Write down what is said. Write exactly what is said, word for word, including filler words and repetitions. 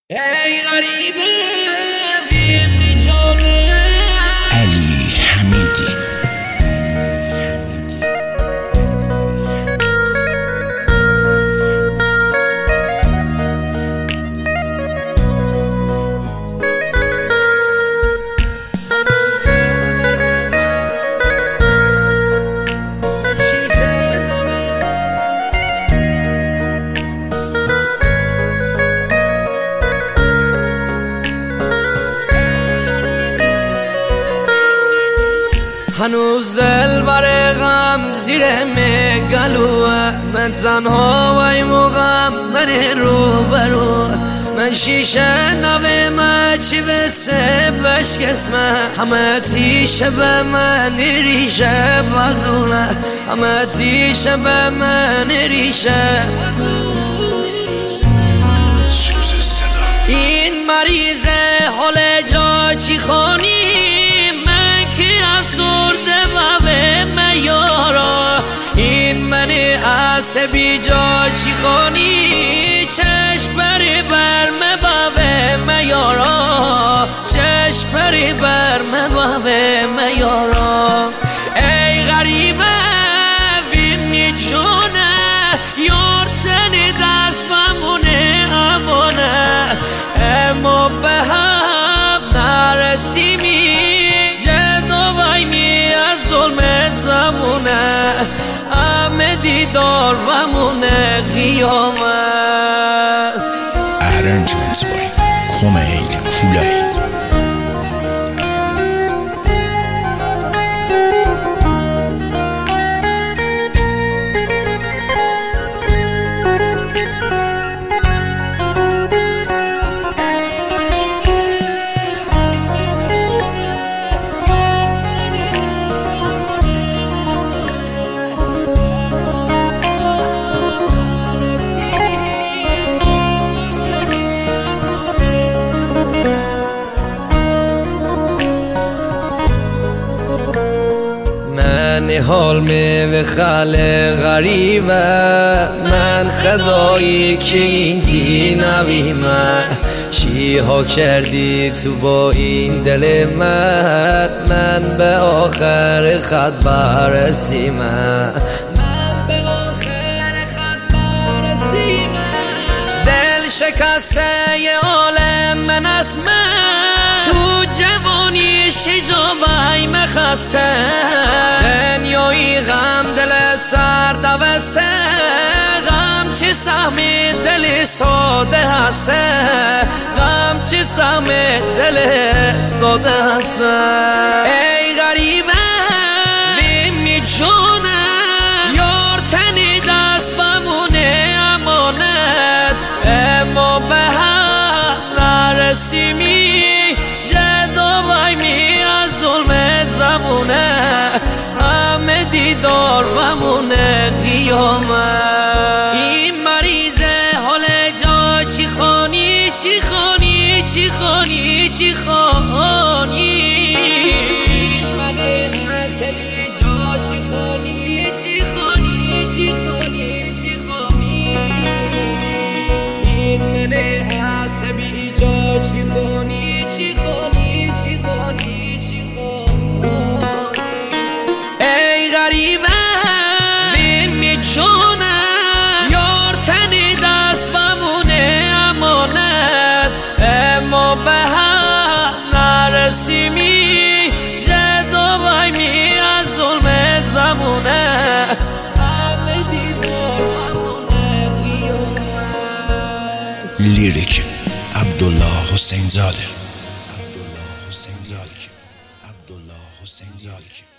ای غریبه بی جانه علی حمیدی. هنوز دل بر غم زیر مگلوه، من تنها وای موقعم من رو برو، من شیشه نوه من چی بسه بشکسمه، همه تیشه به من ریشه بازونه، همه تیشه به من ریشه. سوز صدا این مریضه حال جا چی خونی افسرده بابه میارا، این منی عصبی جا چی خونی چشم پری برمه بابه میارا، چشم پری برمه بابه میارا. ای غریبه وینی جونه یار تنی دست بمونه امانه، اما به هم نرسیمی ظلم زمونه، همه دیدار ومونه قیامت. Arrangements by Kumail Kulay. من حال می خاله غریبه، من خدایی که این دی نویمه، چی ها کردی تو با این دل من، من به آخر خط برسیمه، دل شکسته ی عالم من اسمه، تو جوانی شجابای مخسته، دنیایی غم دل سرد وسه، غم چی سهمی دل ساده هسته، غم چی سهمی دل ساده هسته. ای غریبه بیمی جونه یار تنی دست بمونه امانت، اما به هم نرسیمی جدا وایمی از ظلم زمونه، همه دیدار ومونه قیامت. این مریضه حال جا چی خانی چی خانی چی خانی چی خانی ای غریبه بیمی جونه یار تنی دست بمونه امانت، اما به هم نرسیمی جدا وایمی از ظلم زمونه، لیریک عبدالله حسین زاده. عبدالله حسین زاده. عبدالله حسین زاده.